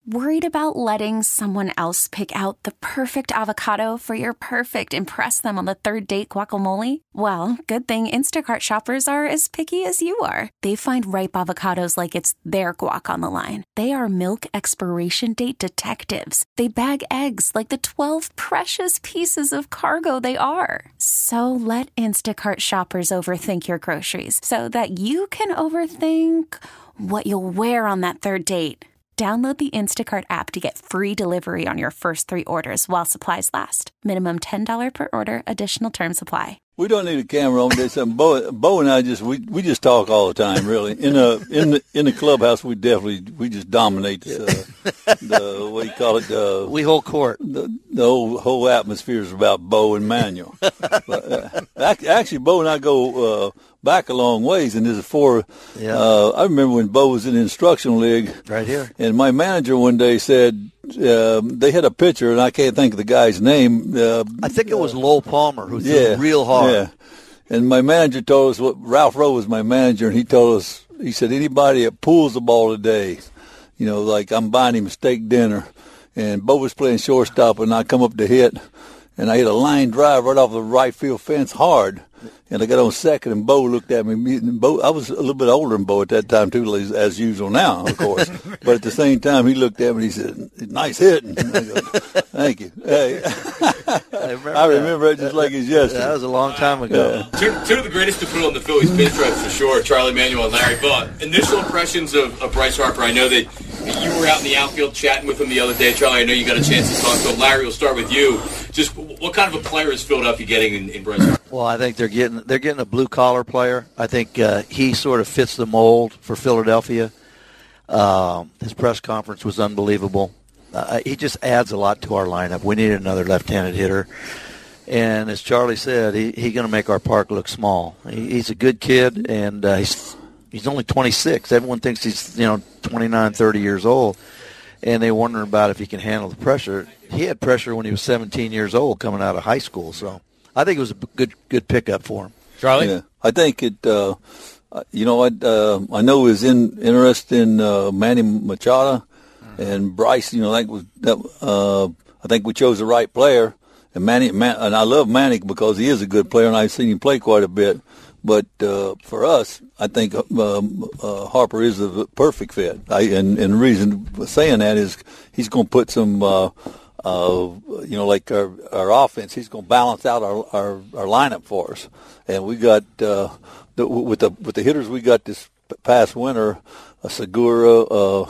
Worried about letting someone else pick out the perfect avocado for your perfect impress them on the third date guacamole? Well, good thing Instacart shoppers are as picky as you are. They find ripe avocados like it's their guac on the line. They are milk expiration date detectives. They bag eggs like the 12 precious pieces of cargo they are. So let Instacart shoppers overthink your groceries so that you can overthink what you'll wear on that third date. Download the Instacart app to get free delivery on your first 3 orders while supplies last. Minimum $10 per order. Additional terms apply. We don't need a camera on this. Bo and I we just talk all the time. Really, in the clubhouse, we just dominate the what do you call it? We hold court. The whole atmosphere is about Bo and Manuel. But, actually, Bo and I go back a long ways, and this is I remember when Bo was in the instructional league, right here, and my manager one day said. They had a pitcher, and I can't think of the guy's name. I think it was Lowell Palmer who threw real hard. Yeah, and my manager told us Ralph Rowe was my manager, and he told us, he said, anybody that pulls the ball today, like I'm buying him a steak dinner. And Bo was playing shortstop, and I come up to hit, and I hit a line drive right off the right field fence hard. And I got on second, and Bo looked at me. And Bo, I was a little bit older than Bo at that time, too, as usual now, of course. But at the same time, he looked at me and he said, nice hitting. And I go, thank you. Hey. I remember it just like it's yesterday. That was a long time ago. Yeah. Two of the greatest to put on the Phillies pinstripes for sure, Charlie Manuel and Larry. But initial impressions of Bryce Harper, I know that you were out in the outfield chatting with him the other day. Charlie, I know you got a chance to talk to him. Larry, we'll start with you. Just what kind of a player is Philadelphia getting in Bryce Harper? Well, I think they're getting a blue-collar player. I think he sort of fits the mold for Philadelphia. His press conference was unbelievable. He just adds a lot to our lineup. We need another left-handed hitter. And as Charlie said, he's going to make our park look small. He's a good kid, and he's only 26. Everyone thinks he's 29, 30 years old, and they wonder about if he can handle the pressure. He had pressure when he was 17 years old coming out of high school, so I think it was a good pickup for him. Charlie? Yeah, I think it, I know he was interested in Manny Machado and Bryce, I think we chose the right player. And and I love Manny because he is a good player, and I've seen him play quite a bit. But for us, I think Harper is the perfect fit. And the reason for saying that is he's going to put some like our offense, he's going to balance out our lineup for us. And we got with the hitters we got this past winter, Segura,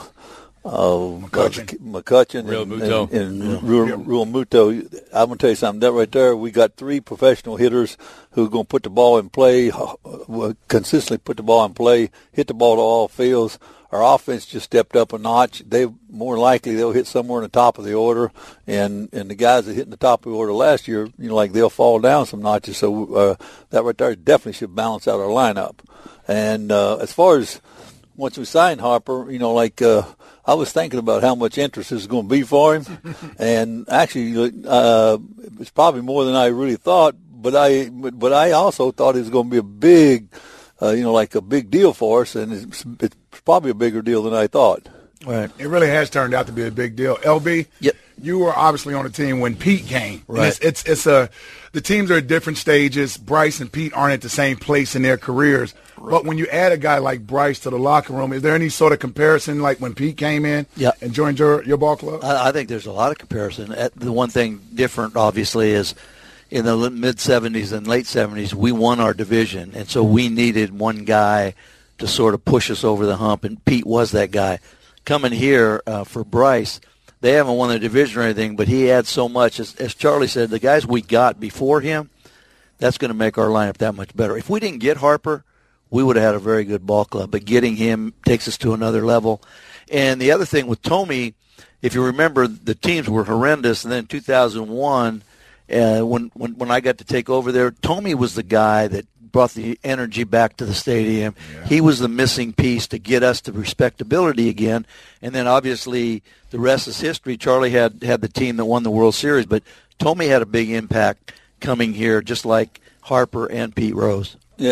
McCutchen, and Real Muto. I'm going to tell you something. That right there, we got 3 professional hitters who are going to put the ball in play, consistently put the ball in play, hit the ball to all fields. Our offense just stepped up a notch. More likely they'll hit somewhere in the top of the order, and the guys that hit in the top of the order last year, they'll fall down some notches. So that right there definitely should balance out our lineup. And as far as once we signed Harper, I was thinking about how much interest this is going to be for him, and actually it's probably more than I really thought. But I also thought it was going to be a big, a big deal for us, and it's probably a bigger deal than I thought. Right. It really has turned out to be a big deal. LB, yep. You were obviously on the team when Pete came. Right. The teams are at different stages. Bryce and Pete aren't at the same place in their careers. Right. But when you add a guy like Bryce to the locker room, is there any sort of comparison like when Pete came in and joined your ball club? I think there's a lot of comparison. The one thing different, obviously, is in the mid-'70s and late 70s, we won our division, and so we needed one guy to sort of push us over the hump, and Pete was that guy. Coming here for Bryce, they haven't won the division or anything, but he adds so much. As Charlie said, the guys we got before him, that's going to make our lineup that much better. If we didn't get Harper, we would have had a very good ball club, but getting him takes us to another level. And the other thing with Tommy, if you remember, the teams were horrendous, and then in 2001, when I got to take over there, Tommy was the guy that brought the energy back to the stadium. Yeah. He was the missing piece to get us to respectability again. And then obviously the rest is history. Charlie had the team that won the World Series, but Tommy had a big impact coming here, just like Harper and Pete Rose. Yeah.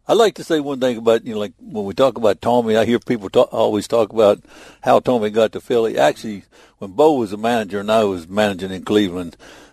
I'd like to say one thing about, like when we talk about Tommy, I hear people always talk about how Tommy got to Philly. Actually, when Bo was a manager and I was managing in Cleveland,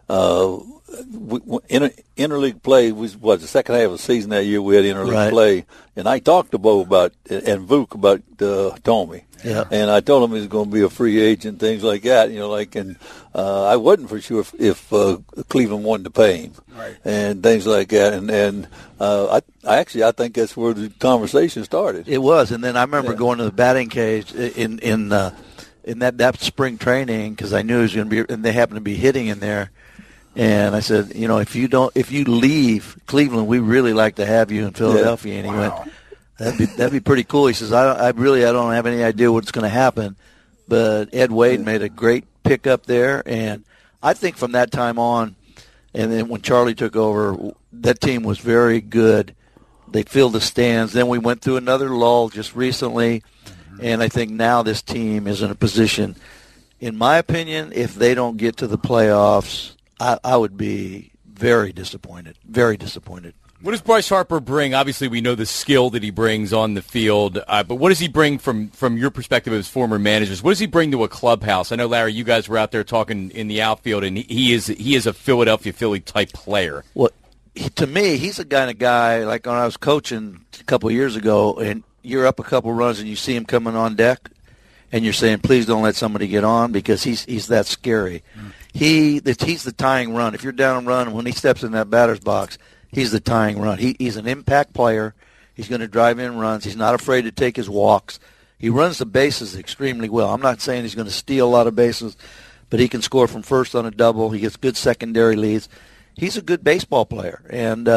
interleague play was the second half of the season that year. We had interleague play, and I talked to Bo and Vuk about Tommy. Yeah. And I told him he was going to be a free agent, things like that. And I wasn't for sure if Cleveland wanted to pay him, and things like that. And I think that's where the conversation started. It was, and then I remember going to the batting cage in that spring training because I knew he was going to be, and they happened to be hitting in there. And I said, if you leave Cleveland, we really like to have you in Philadelphia. Yeah. And he went, that'd be pretty cool. He says, I don't have any idea what's going to happen, but Ed Wade made a great pickup there, and I think from that time on, and then when Charlie took over, that team was very good. They filled the stands. Then we went through another lull just recently, and I think now this team is in a position, in my opinion, if they don't get to the playoffs, I would be very disappointed, very disappointed. What does Bryce Harper bring? Obviously, we know the skill that he brings on the field, but what does he bring from your perspective as former managers? What does he bring to a clubhouse? I know, Larry, you guys were out there talking in the outfield, and he is a Philadelphia Philly type player. Well, to me, he's a kind of guy, like when I was coaching a couple of years ago, and you're up a couple runs and you see him coming on deck, and you're saying, please don't let somebody get on because he's that scary. He's the tying run. If you're down and run, when he steps in that batter's box, he's the tying run. He's an impact player. He's going to drive in runs. He's not afraid to take his walks. He runs the bases extremely well. I'm not saying he's going to steal a lot of bases, but he can score from first on a double. He gets good secondary leads. He's a good baseball player. And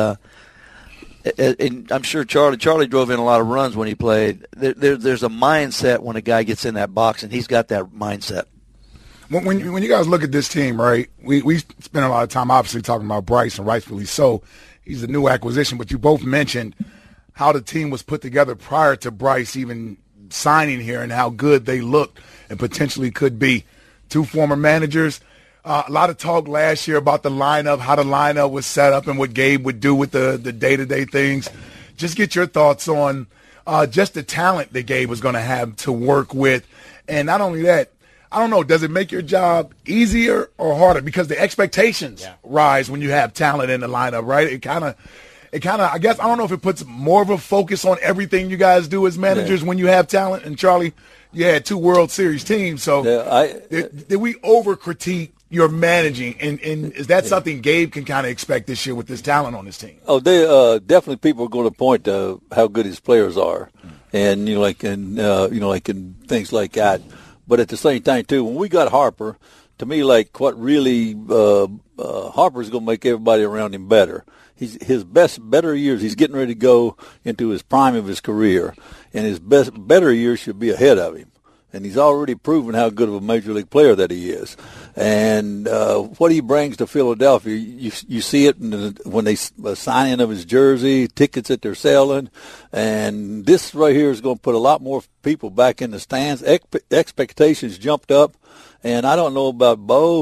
I'm sure Charlie drove in a lot of runs when he played. There's a mindset when a guy gets in that box, and he's got that mindset. When you guys look at this team, right, we spent a lot of time obviously talking about Bryce, and rightfully so. He's a new acquisition, but you both mentioned how the team was put together prior to Bryce even signing here and how good they looked and potentially could be. Two former managers. A lot of talk last year about the lineup, how the lineup was set up and what Gabe would do with the day-to-day things. Just get your thoughts on just the talent that Gabe was going to have to work with. And not only that, I don't know, does it make your job easier or harder? Because the expectations rise when you have talent in the lineup, right? It kind of, I guess, I don't know if it puts more of a focus on everything you guys do as managers when you have talent. And Charlie, you had 2 World Series teams, so did we over-critique your managing? And is that something Gabe can kind of expect this year with this talent on his team? Oh, they definitely people are going to point to how good his players are, and like in things like that. But at the same time, too, when we got Harper, to me, like what really Harper's going to make everybody around him better. His better years, he's getting ready to go into his prime of his career, and his better years should be ahead of him. And he's already proven how good of a major league player that he is. And what he brings to Philadelphia, you see it when they sign of his jersey, tickets that they're selling. And this right here is going to put a lot more people back in the stands. Expectations jumped up. And I don't know about Bo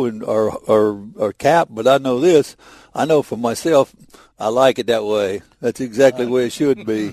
or Cap, but I know this. I know for myself, I like it that way. That's exactly the way it should be.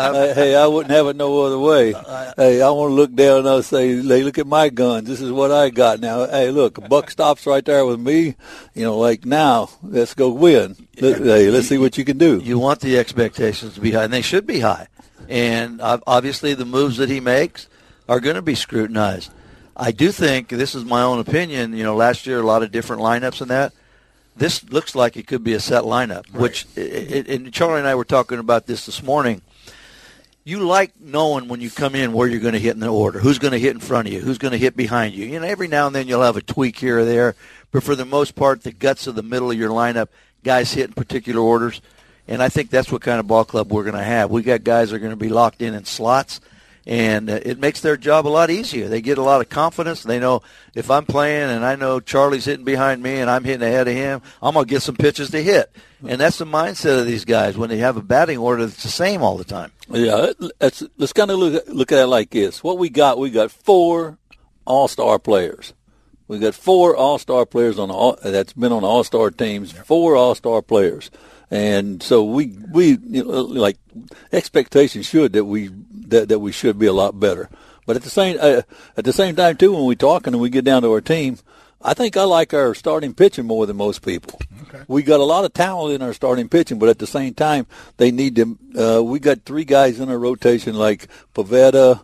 I wouldn't have it no other way. I want to look down and I'll say, hey, look at my guns. This is what I got now. Hey, look, a buck stops right there with me. Like now, let's go win. Let's see what you can do. You want the expectations to be high, and they should be high. And obviously the moves that he makes are going to be scrutinized. I do think, this is my own opinion, last year a lot of different lineups and that. This looks like it could be a set lineup, which, and Charlie and I were talking about this morning. You like knowing when you come in where you're going to hit in the order, who's going to hit in front of you, who's going to hit behind you. Every now and then you'll have a tweak here or there, but for the most part, the guts of the middle of your lineup, guys hit in particular orders, and I think that's what kind of ball club we're going to have. We got guys that are going to be locked in slots, and it makes their job a lot easier. They get a lot of confidence. They know if I'm playing and I know Charlie's hitting behind me and I'm hitting ahead of him, I'm going to get some pitches to hit. And that's the mindset of these guys when they have a batting order that's the same all the time. Yeah, let's kind of look at it like this. What we got 4 all-star players. We got 4 all-star players that's been on the all-star teams, 4 all-star players. And so we like expectations should that we should be a lot better. But at the same time too, when we talk and we get down to our team, I think I like our starting pitching more than most people. Okay. We got a lot of talent in our starting pitching, but at the same time, they need to. We got 3 guys in our rotation like Pivetta,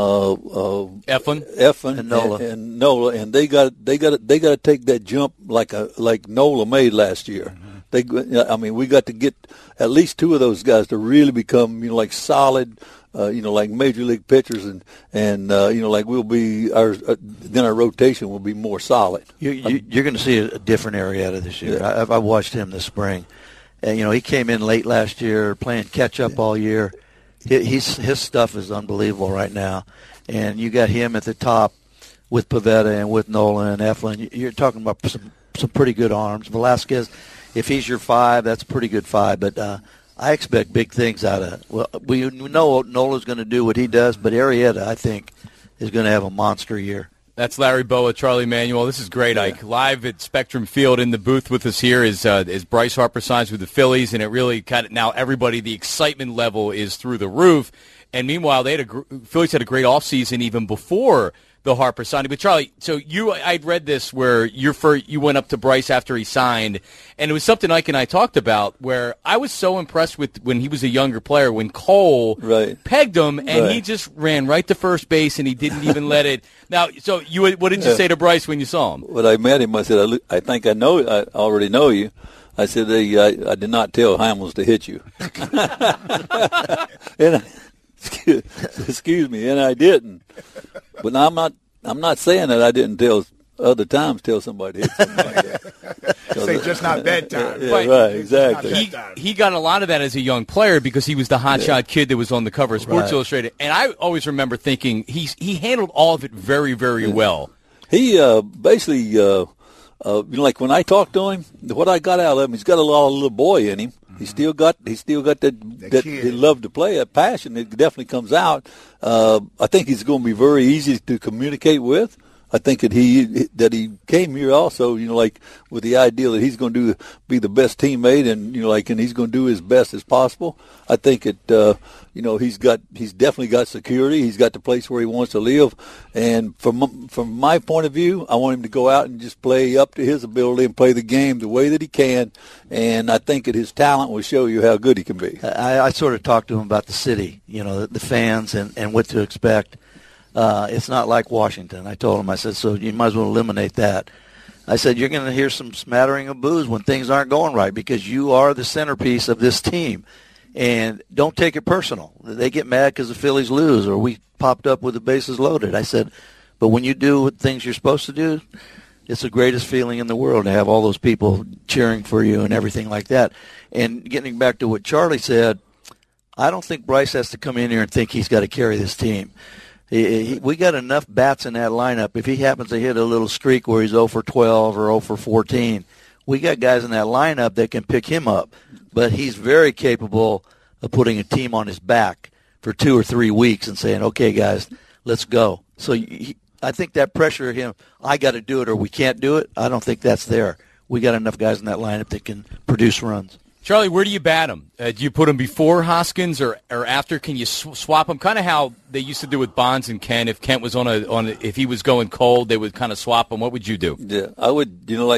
Eflin, and Nola, and they got to take that jump like Nola made last year. Mm-hmm. We got to get at least 2 of those guys to really become like solid. Like major league pitchers, and like we'll be then our rotation will be more solid. You're going to see a different area out of this year. Yeah. I watched him this spring, and he came in late last year, playing catch up all year. His stuff is unbelievable right now, and you got him at the top with Pivetta and with Nola and Eflin. You're talking about some pretty good arms. Velasquez, if he's your 5, that's a pretty good 5, but. I expect big things out of it. Well, we know Nola's going to do what he does, but Arrieta, I think, is going to have a monster year. That's Larry Bowa, Charlie Manuel. This is great, Ike. Live at Spectrum Field in the booth with us here is Bryce Harper signs with the Phillies, and it really kind of now everybody, the excitement level is through the roof. And meanwhile, Phillies had a great offseason even before the Harper signing. But Charlie, so I'd read this where you went up to Bryce after he signed, and it was something Ike and I talked about where I was so impressed with when he was a younger player, when Cole pegged him, and he just ran right to first base, and he didn't even let it. Now, so what did you say to Bryce when you saw him? When I met him, I said, I think I already know you. I said, I did not tell Hamels to hit you. And excuse me, and I didn't. But I'm not saying that I didn't tell somebody to hit somebody. Say just not bedtime. Yeah, right, exactly. He got a lot of that as a young player because he was the hotshot kid that was on the cover of Sports Illustrated. And I always remember thinking he handled all of it very, very well. He basically, like when I talked to him, what I got out of him, he's got a lot of little boy in him. He still got that he loved to play, that passion. It definitely comes out. I think he's going to be very easy to communicate with. I think that he came here also, like with the idea that he's going to be the best teammate and and he's going to do his best as possible. I think it he's definitely got security. He's got the place where he wants to live, and from my point of view, I want him to go out and just play up to his ability and play the game the way that he can. And I think that his talent will show you how good he can be. I sort of talked to him about the city, the fans and what to expect. It's not like Washington. I told him, I said, so you might as well eliminate that. I said, you're going to hear some smattering of boos when things aren't going right because you are the centerpiece of this team. And don't take it personal. They get mad because the Phillies lose or we popped up with the bases loaded. I said, but when you do things you're supposed to do, it's the greatest feeling in the world to have all those people cheering for you and everything like that. And getting back to what Charlie said, I don't think Bryce has to come in here and think he's got to carry this team. We got enough bats in that lineup. If he happens to hit a little streak where he's 0 for 12 or 0 for 14, we got guys in that lineup that can pick him up. But he's very capable of putting a team on his back for 2 or 3 weeks and saying, okay, guys, let's go. So I think that pressure of him, I got to do it or we can't do it, I don't think that's there. We got enough guys in that lineup that can produce runs. Charlie, where do you bat him? Do you put him before Hoskins or after? Can you swap him? Kind of how they used to do with Bonds and Kent. If Kent was if he was going cold, they would kind of swap him. What would you do? Yeah, I would.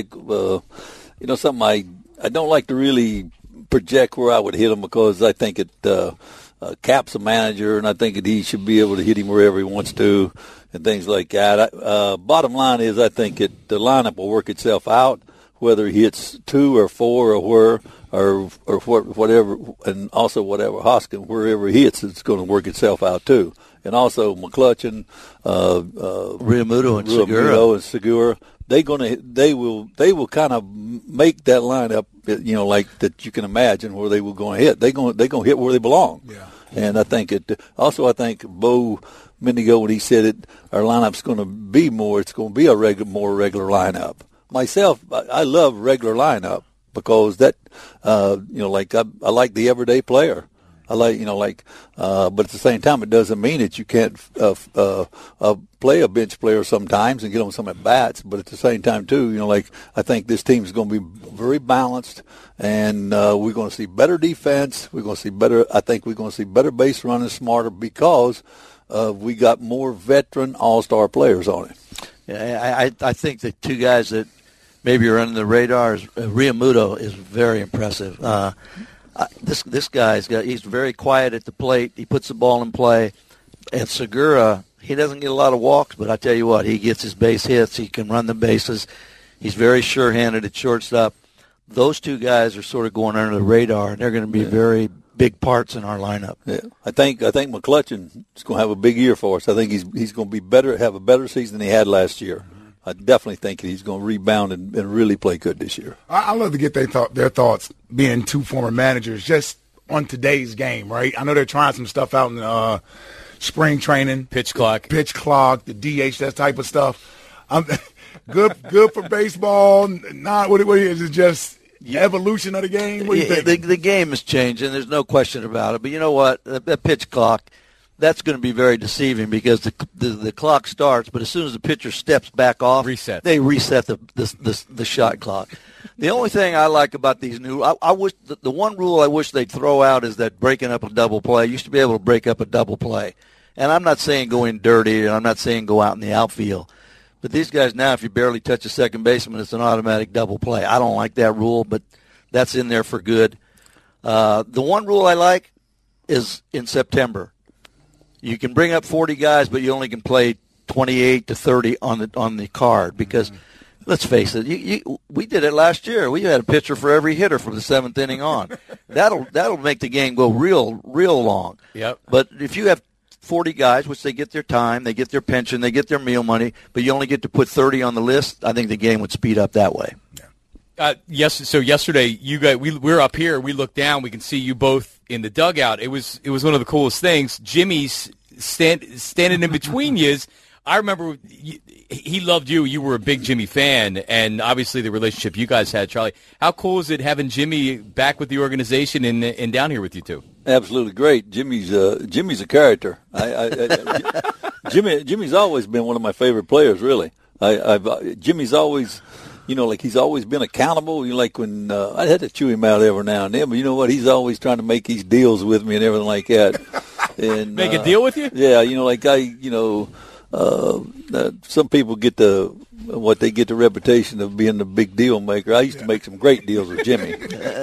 Something I don't like to really project where I would hit him because I think it Cap's a manager, and I think that he should be able to hit him wherever he wants to, and things like that. Bottom line is, I think the lineup will work itself out, whether he hits 2 or 4 or where. Or whatever, and also whatever Hoskins, wherever he hits, it's going to work itself out too. And also McCutchen, Realmuto and Segura, they will kind of make that lineup, like that you can imagine where they were going to hit. They're going to hit where they belong. Yeah. And I think I think Bo Mendigo, when he said it, our lineup's going to be more. It's going to be a more regular lineup. Myself, I love regular lineup. Because that, I like the everyday player, But at the same time, it doesn't mean that you can't play a bench player sometimes and get on some at bats. But at the same time, too, I think this team is going to be very balanced, and we're going to see better defense. We're going to see better. I think we're going to see better base running, smarter, because we got more veteran all-star players on it. Yeah, I think the two guys that maybe are under the radar is Realmuto is very impressive. This guy's he's very quiet at the plate. He puts the ball in play. And Segura, he doesn't get a lot of walks, but I tell you what, he gets his base hits. He can run the bases. He's very sure-handed at shortstop. Those two guys are sort of going under the radar, and they're going to be very big parts in our lineup. Yeah, I think McCutchen is going to have a big year for us. I think he's going to be better, have a better season than he had last year. I definitely think he's going to rebound and really play good this year. I love to get their thoughts, being two former managers, just on today's game, right? I know they're trying some stuff out in spring training. Pitch clock, the DH, that type of stuff. Good for baseball. Not what is it? Just evolution of the game. What do you think? The game is changing. There's no question about it. But you know what? That pitch clock, that's going to be very deceiving because the clock starts, but as soon as the pitcher steps back off, they reset the shot clock. The only thing I like about these new, I wish the one rule I wish they'd throw out is that breaking up a double play. You used to be able to break up a double play, and I'm not saying go in dirty, and I'm not saying go out in the outfield. But these guys now, if you barely touch a second baseman, it's an automatic double play. I don't like that rule, but that's in there for good. The one rule I like is in September. You can bring up 40 guys, but you only can play 28 to 30 on the card because, let's face it, we did it last year. We had a pitcher for every hitter from the seventh inning on. That'll make the game go real long. Yep. But if you have 40 guys, which they get their time, they get their pension, they get their meal money, but you only get to put 30 on the list, I think the game would speed up that way. So yesterday, you guys, we're up here, we look down, we can see you both in the dugout. It was one of the coolest things. Jimmy's standing in between you. I remember he loved you. You were a big Jimmy fan, and obviously the relationship you guys had, Charlie. How cool is it having Jimmy back with the organization and down here with you two? Absolutely great. Jimmy's a character. Jimmy's always been one of my favorite players. Really, Jimmy's always, he's always been accountable. Like when I had to chew him out every now and then, but you know what? He's always trying to make these deals with me and everything like that. And make a deal with you? Yeah, some people get the reputation of being the big deal maker. I used to make some great deals with Jimmy.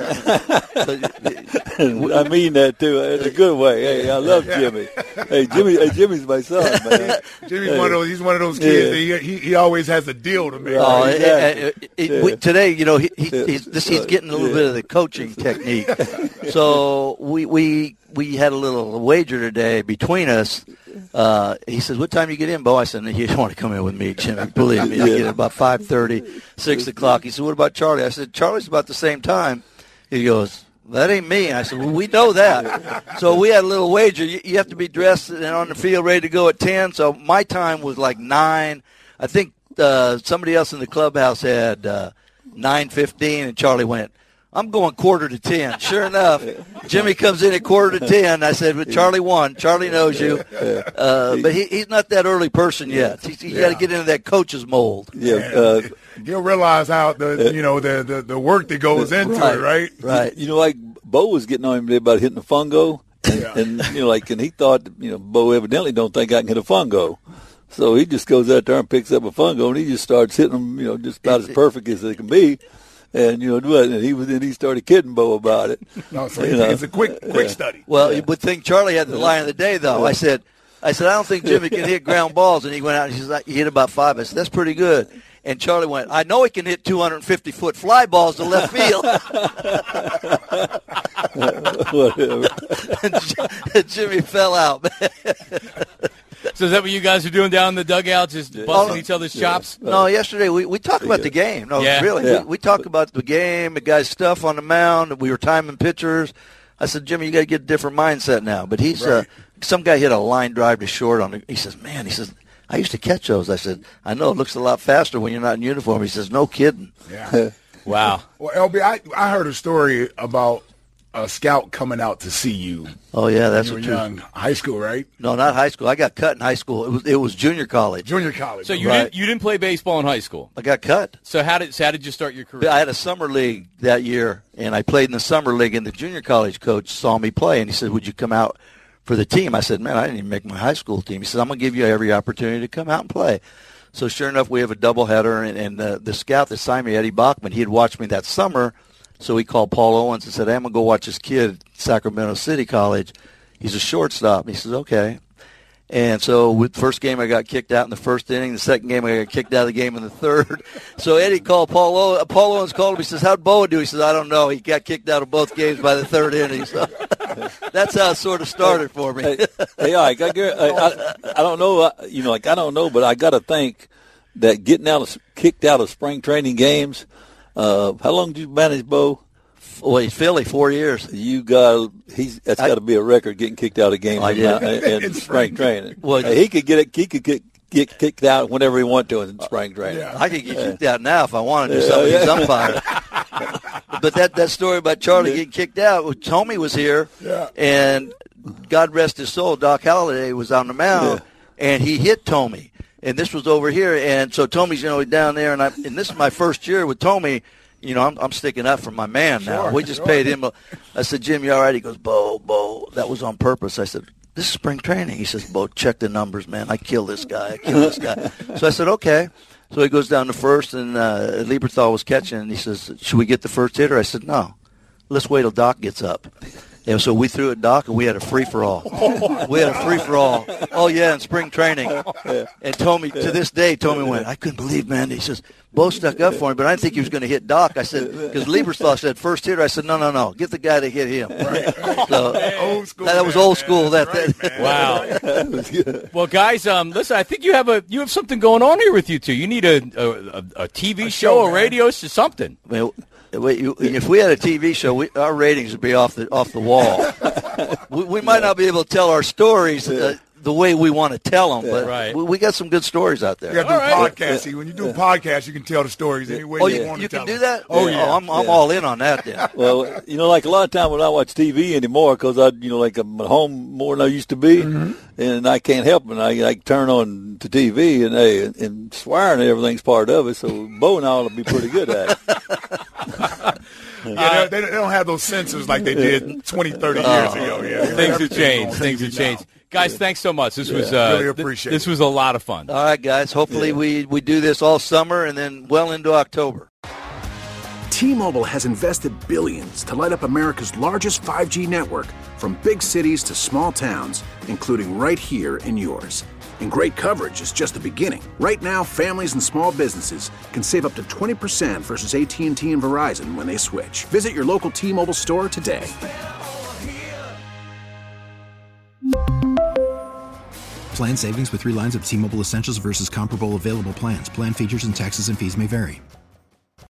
I mean that too. In a good way. Hey, I love Jimmy. Hey, Jimmy's my son, man. Jimmy's one of those. He's one of those kids. Yeah. He always has a deal to make. Oh, exactly. Today, he's getting a little bit of the coaching technique. So we had a little wager today between us. He says, "What time you get in, Bo?" I said, "You don't want to come in with me, Jimmy. Believe me, I get in about 5:30, 6 o'clock." He said, "What about Charlie?" I said, "Charlie's about the same time." He goes, "That ain't me." And I said, "Well, we know that." So we had a little wager. You have to be dressed and on the field ready to go at 10. So my time was like 9. I think somebody else in the clubhouse had 9:15, and Charlie went, "I'm going 9:45. Sure enough, Jimmy comes in at 9:45. I said, "But Charlie won. Charlie knows you." But he's not that early person yet. You got to get into that coach's mold. Yeah. He'll realize how the work that goes into it, right? Right. Like Bo was getting on him today about hitting the fungo, and he thought, Bo evidently don't think I can hit a fungo. So he just goes out there and picks up a fungo, and he just starts hitting them, just about as perfect as they can be. And and he started kidding Bo about it. No, so it's a quick study. Well, you would think Charlie had the line of the day, though. I said, I don't think Jimmy can hit ground balls, and he went out and he said, "He hit about 5." I said, "That's pretty good." And Charlie went, "I know he can hit 250-foot fly balls to left field." Whatever. And Jimmy fell out. So is that what you guys are doing down in the dugout, just busting each other's chops? No, yesterday we talked about the game. No, really. Yeah. We talked about the game, the guy's stuff on the mound. We were timing pitchers. I said, "Jimmy, you got to get a different mindset now." But he's some guy hit a line drive to short on it. He says, "Man," he says, "I used to catch those." I said, "I know, it looks a lot faster when you're not in uniform." He says, "No kidding." Yeah. Wow. Well, LB, I heard a story about a scout coming out to see you. Oh yeah, that's when what you were young. High school, right? No, not high school. I got cut in high school. It was junior college. Junior college. So you didn't play baseball in high school. I got cut. So how did you start your career? I had a summer league that year, and I played in the summer league. And the junior college coach saw me play, and he said, "Would you come out for the team?" I said, "Man, I didn't even make my high school team." He said, "I'm going to give you every opportunity to come out and play." So sure enough, we have a doubleheader, and the scout that signed me, Eddie Bachman, he had watched me that summer. So he called Paul Owens and said, "Hey, I'm going to go watch this kid at Sacramento City College. He's a shortstop." He says, "Okay." And so with the first game, I got kicked out in the first inning. The second game, I got kicked out of the game in the third. So Eddie called Paul Owens called him. He says, "How'd Boa do?" He says, "I don't know. He got kicked out of both games by the third inning." So that's how it sort of started for me. Hey, Ike, I don't know, I don't know, but I got to think that kicked out of spring training games. How long did you manage Bo? Well, he's Philly 4 years. That's got to be a record, getting kicked out of games in spring training. Well, he could get kicked out whenever he wanted to in spring training. I could get kicked out now if I wanted to do something. He's umpire. But that story about Charlie getting kicked out, Tommy was here, and God rest his soul, Doc Halladay was on the mound, and he hit Tommy. And this was over here, and so Tomy's down there, and this is my first year with Tommy. I'm sticking up for my man now. Sure, we just paid him. I said, "Jim, you all right?" He goes, Bo, that was on purpose. I said, "This is spring training." He says, "Bo, check the numbers, man. I killed this guy. So I said, "Okay." So he goes down to first, and Lieberthal was catching, and he says, "Should we get the first hitter?" I said, "No. Let's wait till Doc gets up." And so we threw at Doc, and we had a free-for-all. Oh, yeah, in spring training. And Tommy, to this day, Tommy went, "I couldn't believe, man." He says, "Bo stuck up for him, but I didn't think he was going to hit Doc." I said, because Lieberthal said first hitter. I said, no, get the guy to hit him. So Old school, that was old school. Wow. Well, guys, listen, I think you have something going on here with you two. You need a TV show, a radio show, something. Well, if we had a TV show, our ratings would be off the wall. we might not be able to tell our stories the way we want to tell them, but we got some good stories out there. You got to do podcasts. See, when you do podcasts, you can tell the stories any way you want to tell them. You can do that? Oh, yeah. I'm all in on that then. Well, like a lot of time when I watch TV anymore, because I'm at home more than I used to be, and I can't help it. I turn on the TV, and swearing and everything's part of it, so Bo and I ought to be pretty good at it. They don't have those censors like they did 20, 30 years ago. Yeah, Things have changed. Guys, thanks so much. This was really appreciate this was a lot of fun. All right, guys. Hopefully we do this all summer and then well into October. T-Mobile has invested billions to light up America's largest 5G network, from big cities to small towns, including right here in yours. And great coverage is just the beginning. Right now, families and small businesses can save up to 20% versus AT&T and Verizon when they switch. Visit your local T-Mobile store today. Plan savings with 3 lines of T-Mobile Essentials versus comparable available plans. Plan features and taxes and fees may vary.